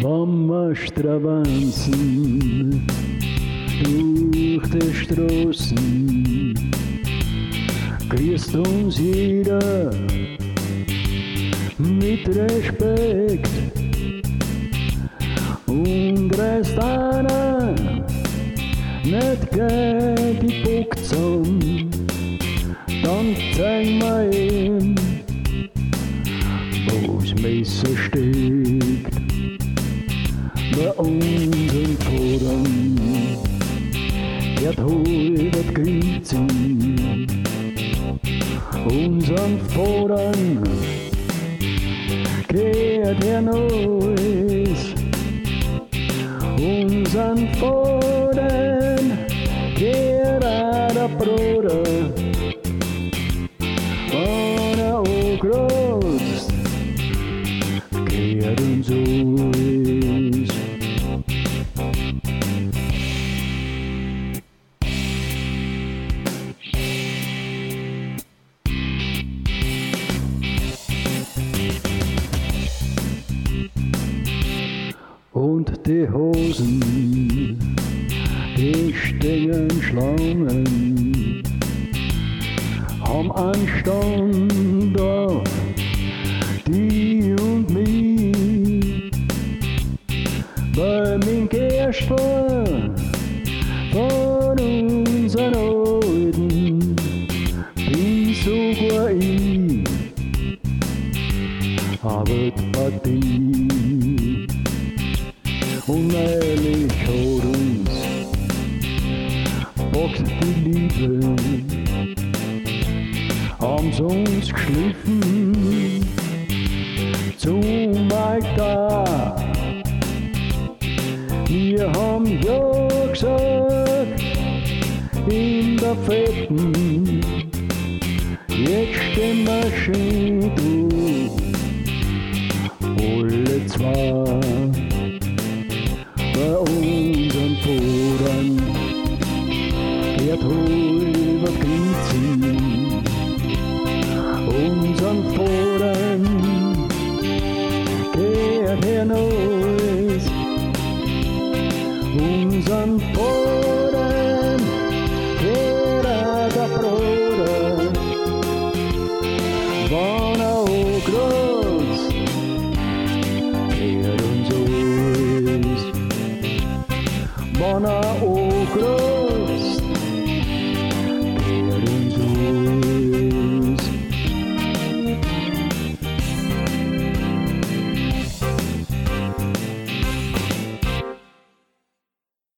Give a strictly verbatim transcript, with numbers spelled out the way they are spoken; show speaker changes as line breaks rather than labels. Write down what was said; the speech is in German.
Wenn wir stravanzen durch die Straßen, grüßt uns jeder mit Respekt und reißt einer nicht gleich die Boxen, dann zeigen wir ihm, wo's Messer steckt. Bei unseren Vordern wird halb Grenzen, unseren Vordern geht er Neues, unseren Vordern geht er der Bruder, wenn er ankreuzt, geht uns alles. Und die Hosen, die stehen Schlangen, haben Anstand auf die und mich. Bei mein Gerstl von unseren Alten bin sogar ich, aber die Partie unehrlich hat uns packt die Liebe, haben's uns geschliffen zum Altar. Wir haben ja gesagt in der Fetten, jetzt stehen wir schön durch, alle zwei. Bei unseren Vordern geht halb Grenzen, unseren Vordern geht er Neues, unseren Vordern geht er der Bruder, wenn er ankreuzt, geht uns alles. Wenn er ankreuzt,